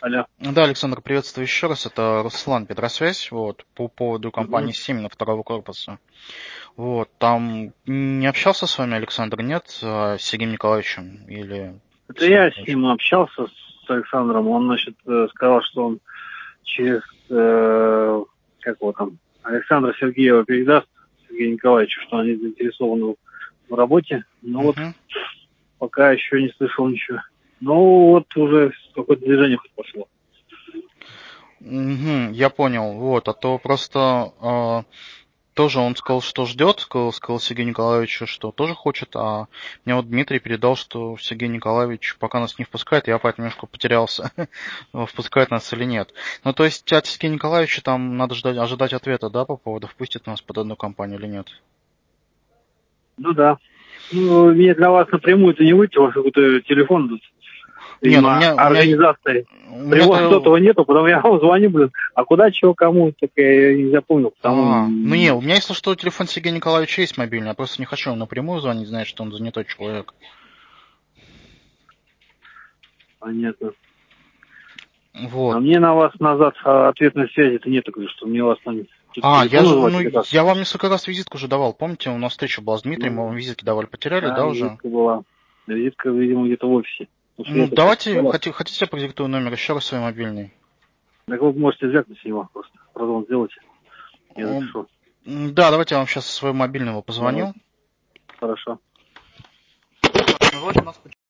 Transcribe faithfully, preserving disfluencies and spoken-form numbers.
Алло. Да, Александр, приветствую еще раз. Это Руслан, Петросвязь, вот, по поводу компании Угу. Симена второго корпуса. Вот, там не общался с вами Александр, нет, с Сергеем Николаевичем или Это Сергеем я с Николаевичем? ним общался, с Александром. Он, значит, э, сказал, что он через, э, как его там, Александра Сергеева передаст Сергею Николаевичу, что они заинтересованы в работе. Но вот Угу. пока еще не слышал ничего. Ну, вот уже какое-то движение хоть пошло. Угу, я понял, вот, а то просто э, тоже он сказал, что ждет, сказал, сказал Сергею Николаевичу, что тоже хочет, а мне вот Дмитрий передал, что Сергей Николаевич пока нас не впускает, я поэтому немножко потерялся, впускает нас или нет. Ну, то есть от Сергея Николаевича там надо ждать, ожидать ответа, да, по поводу, впустит нас под одну компанию или нет? Ну да. Ну, мне для вас напрямую-то не выйти, у вас какой-то телефон, Не, ну у видимо, меня, у меня, организации. у Прямого меня-то... сотового нету, потом я вам звоню, блин, а куда, чего, кому, так я и не запомнил, потому А, ну не, и у меня, если что, телефон Сергея Николаевича есть мобильный, я просто не хочу ему напрямую звонить, знать, что он занятой человек. понятно. А Вот. мне на вас назад а, ответной связи-то нету, говорю, что мне вас там тут А, я телефон же, называть ну, или как? я вам несколько раз визитку уже давал. Помните, у нас встреча была с Дмитрием, мы Ну, вам визитки давали. Потеряли, да, да, уже? визитка была. Визитка, видимо, где-то в офисе. Потому что Ну, я тут как-то давайте, потерял. хотите, хотите я продиктую номер, еще раз свой мобильный. Так вы можете звякнуть с него просто. Прозвон сделайте. Я М, запишу. Да, давайте я вам сейчас со своего мобильного Давайте. позвоню. Хорошо. Ну, вот у нас